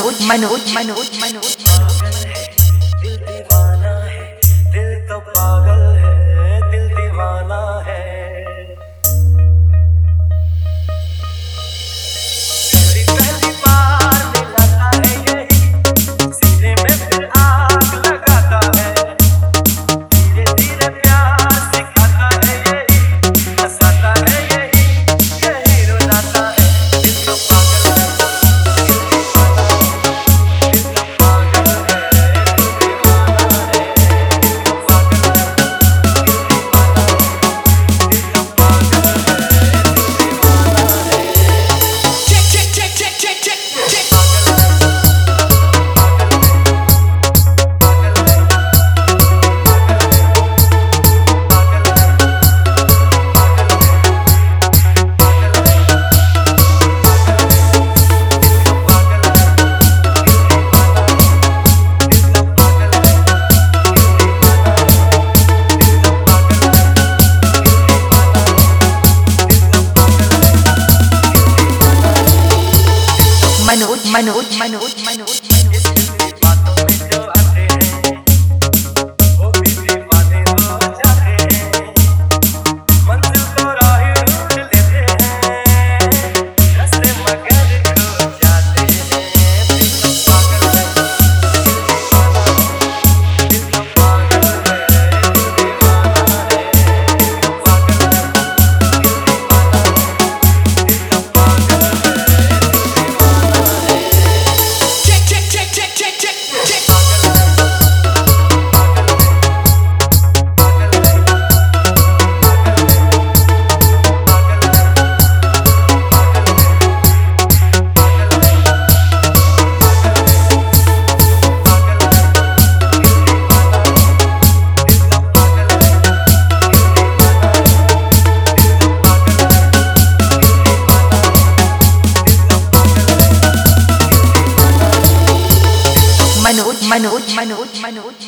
दिल दीवाना है, दिल तो पागल है, दिल दीवाना है। पहली बार मिलाता है यही, सीने में फिर आग लगाता है। धीरे धीरे प्यार सिखाता है यही, हंसाता है यही, यही रुलाता है। दिल तो पागल है, दिल दीवाना है, दिल तो पागल है, दिल दीवाना है। दिल तो पागल है, दिल दीवाना है, दिल तो पागल है, दिल दीवाना है। Manoj